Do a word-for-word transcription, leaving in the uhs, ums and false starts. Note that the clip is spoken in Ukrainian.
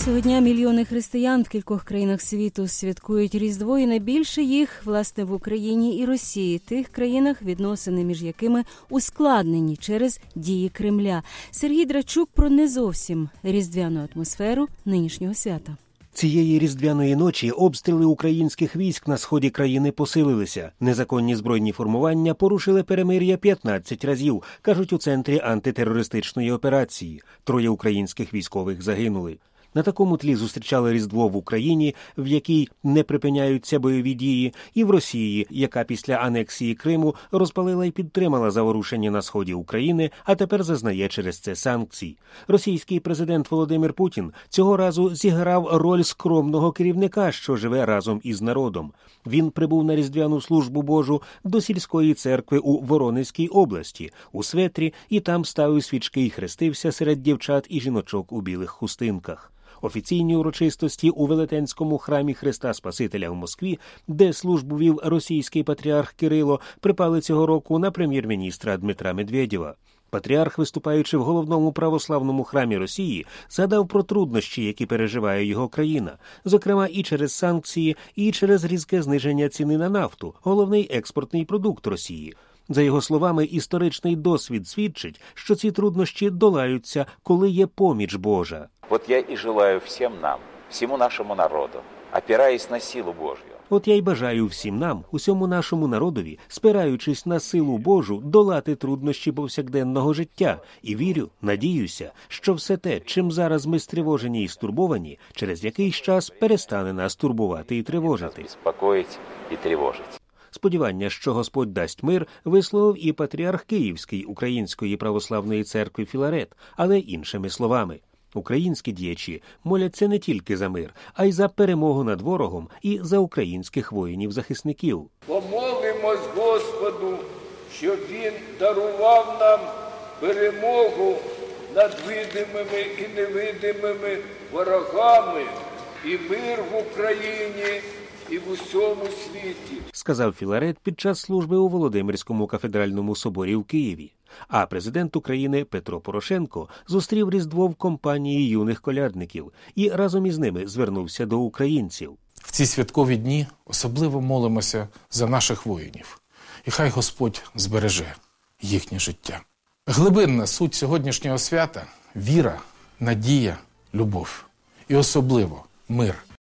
Цього дня мільйони християн в кількох країнах світу святкують Різдво, і найбільше їх, власне, в Україні і Росії, тих країнах, відносини між якими ускладнені через дії Кремля. Сергій Драчук про не зовсім різдвяну атмосферу нинішнього свята. Цієї різдвяної ночі обстріли українських військ на сході країни посилилися. Незаконні збройні формування порушили перемир'я п'ятнадцять разів, кажуть у Центрі антитерористичної операції. Троє українських військових загинули. На такому тлі зустрічали Різдво в Україні, в якій не припиняються бойові дії, і в Росії, яка після анексії Криму розпалила і підтримала заворушення на сході України, а тепер зазнає через це санкцій. Російський президент Володимир Путін цього разу зіграв роль скромного керівника, що живе разом із народом. Він прибув на Різдвяну службу Божу до сільської церкви у Воронезькій області, у светрі, і там ставив свічки і хрестився серед дівчат і жіночок у білих хустинках. Офіційні урочистості у Велетенському храмі Христа Спасителя в Москві, де службу вів російський патріарх Кирило, припали цього року на прем'єр-міністра Дмитра Медведєва. Патріарх, виступаючи в головному православному храмі Росії, згадав про труднощі, які переживає його країна, зокрема і через санкції, і через різке зниження ціни на нафту, головний експортний продукт Росії. За його словами, історичний досвід свідчить, що ці труднощі долаються, коли є поміч Божа. От я і желаю всім нам, всьому нашому народу, опираючись на силу Божю. От я й бажаю всім нам, усьому нашому народові, спираючись на силу Божу, долати труднощі повсякденного життя. І вірю, надіюся, що все те, чим зараз ми стривожені і стурбовані, через якийсь час перестане нас турбувати і тривожити. Спокоїть і тривожити. Сподівання, що Господь дасть мир, висловив і патріарх Київський Української православної церкви Філарет, але іншими словами. Українські діячі моляться не тільки за мир, а й за перемогу над ворогом і за українських воїнів-захисників. Помолимось Господу, щоб Він дарував нам перемогу над видимими і невидимими ворогами і мир в Україні і в усьому світі, сказав Філарет під час служби у Володимирському кафедральному соборі в Києві. А президент України Петро Порошенко зустрів Різдво в компанії юних колядників і разом із ними звернувся до українців. В ці святкові дні особливо молимося за наших воїнів. І хай Господь збереже їхнє життя. Глибинна суть сьогоднішнього свята – віра, надія, любов. І особливо мир.